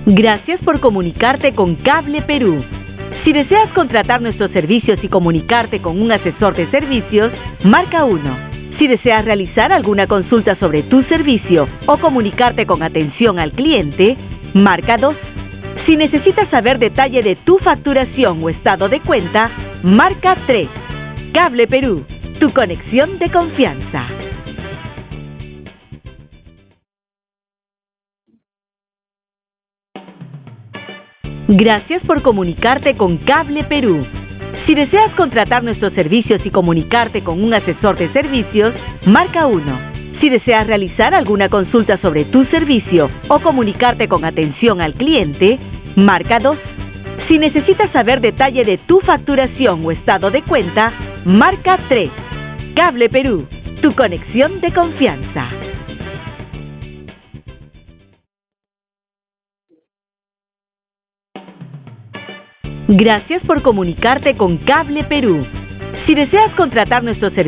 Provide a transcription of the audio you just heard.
Gracias por comunicarte con Cable Perú. Si deseas contratar nuestros servicios y comunicarte con un asesor de servicios, marca 1. Si deseas realizar alguna consulta sobre tu servicio o comunicarte con atención al cliente, marca 2. Si necesitas saber detalle de tu facturación o estado de cuenta, marca 3. Cable Perú, tu conexión de confianza. Gracias por comunicarte con Cable Perú. Si deseas contratar nuestros servicios y comunicarte con un asesor de servicios, marca 1. Si deseas realizar alguna consulta sobre tu servicio o comunicarte con atención al cliente, marca 2. Si necesitas saber detalle de tu facturación o estado de cuenta, marca 3. Cable Perú, tu conexión de confianza. Gracias por comunicarte con Cable Perú. Si deseas contratar nuestros servicios